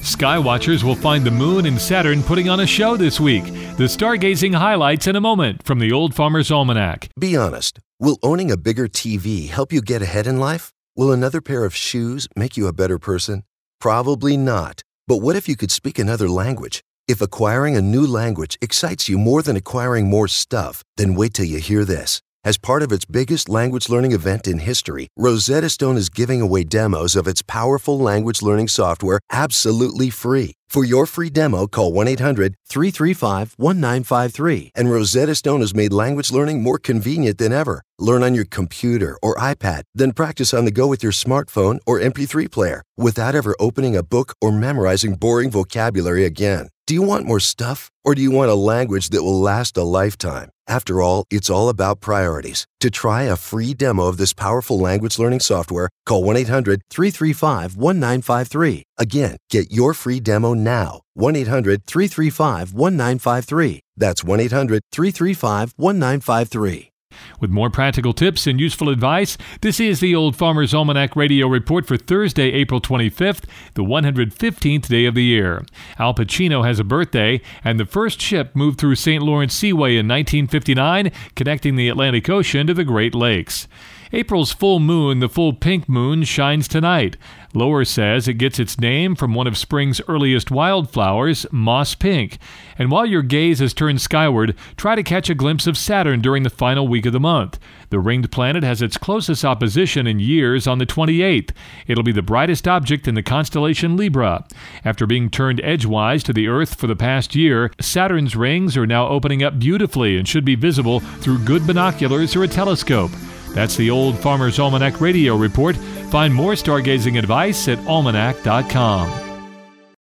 Skywatchers will find the Moon and Saturn putting on a show this week. The stargazing highlights in a moment from the Old Farmer's Almanac. Be honest. Will owning a bigger TV help you get ahead in life? Will another pair of shoes make you a better person? Probably not. But what if you could speak another language? If acquiring a new language excites you more than acquiring more stuff, then wait till you hear this. As part of its biggest language learning event in history, Rosetta Stone is giving away demos of its powerful language learning software absolutely free. For your free demo, call 1-800-335-1953. And Rosetta Stone has made language learning more convenient than ever. Learn on your computer or iPad, then practice on the go with your smartphone or MP3 player without ever opening a book or memorizing boring vocabulary again. Do you want more stuff, or do you want a language that will last a lifetime? After all, it's all about priorities. To try a free demo of this powerful language learning software, call 1-800-335-1953. Again, get your free demo now. 1-800-335-1953. That's 1-800-335-1953. With more practical tips and useful advice, this is the Old Farmer's Almanac Radio Report for Thursday, April 25th, the 115th day of the year. Al Pacino has a birthday, and the first ship moved through St. Lawrence Seaway in 1959, connecting the Atlantic Ocean to the Great Lakes. April's full moon, the full pink moon, shines tonight. Lower says it gets its name from one of spring's earliest wildflowers, moss pink. And while your gaze is turned skyward, try to catch a glimpse of Saturn during the final week of the month. The ringed planet has its closest opposition in years on the 28th. It'll be the brightest object in the constellation Libra. After being turned edgewise to the Earth for the past year, Saturn's rings are now opening up beautifully and should be visible through good binoculars or a telescope. That's the Old Farmer's Almanac Radio Report. Find more stargazing advice at almanac.com.